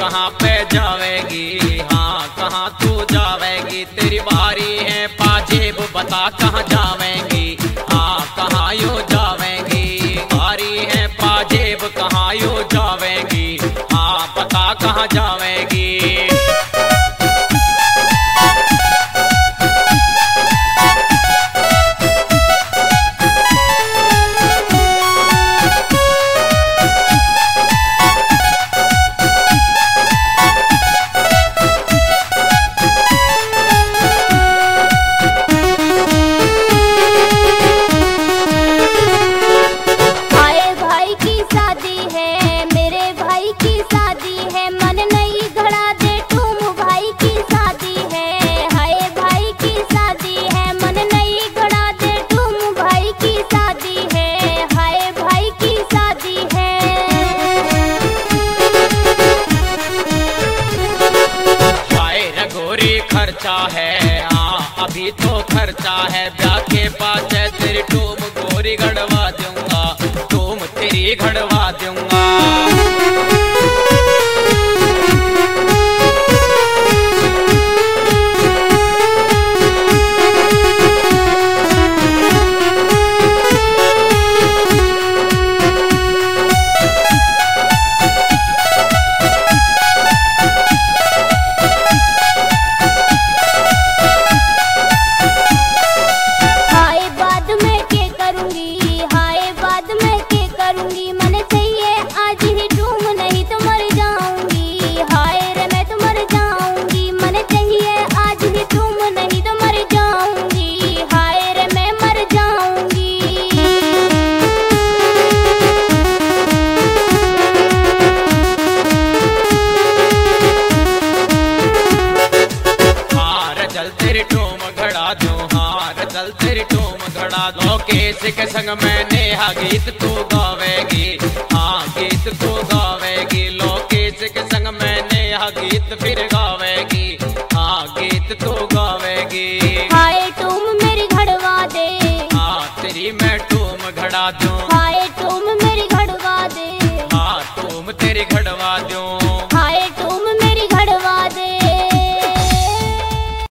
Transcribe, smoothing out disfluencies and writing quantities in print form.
कहाँ पे जावेगी, हाँ कहाँ तू जावेगी, तेरी बारी है पाजेब बता कहाँ जावेगी, हाँ कहाँ यो जावेगी, बारी है पाजेब कहाँ यो जावेगी, हाँ पता कहाँ जावेगी। खर्चा है हाँ अभी तो खर्चा है, ब्याह के पास है तेरी टूम गोरी गड़वा दूंगा, टूम तेरी गड़वा दूंगा। तेरी टूम घड़ा दूं, हाँ चल तेरी टूम घड़ा दो, केस के संग में नेहा गीत तू गावेगी, हाँ गीत तू गावेगी, लोकेश के संग में नेहा गीत फिर गावेगी, हाँ गीत तू गावेगी। हाय टूम मेरी घड़वा दे, हाँ तेरी मैं टूम घड़ा दूं, हाय टूम मेरी घड़वा दे, हाँ टूम तेरी घड़वा दूं।